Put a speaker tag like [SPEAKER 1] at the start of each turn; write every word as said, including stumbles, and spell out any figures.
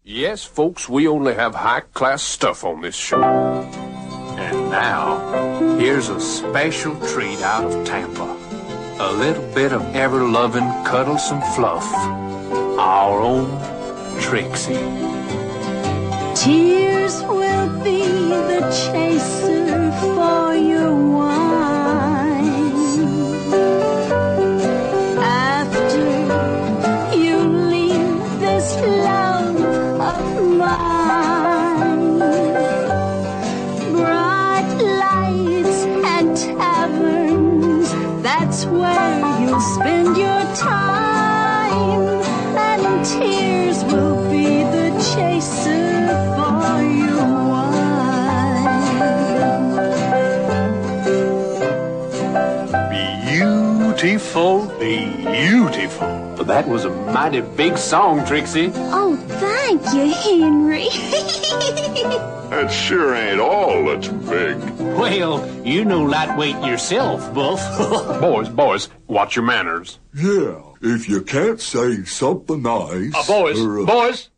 [SPEAKER 1] Yes, folks, we only have high-class stuff on this show. And now, here's a special treat out of Tampa. A little bit of ever-loving, cuddlesome fluff. Our own Trixie.
[SPEAKER 2] Tears will be the chaser for your wine. After you leave this love of mine, bright lights and taverns, that's where you'll spend your time. And tears will be the chaser for your wine.
[SPEAKER 1] Beautiful, beautiful. That was a mighty big song, Trixie.
[SPEAKER 2] Oh, thank you, Henry.
[SPEAKER 3] That sure ain't all that's big.
[SPEAKER 4] Well, you know lightweight yourself, Buff.
[SPEAKER 1] Boys, boys, watch your manners.
[SPEAKER 5] Yeah, if you can't say something nice...
[SPEAKER 1] Uh, boys,
[SPEAKER 5] or, uh,
[SPEAKER 1] boys,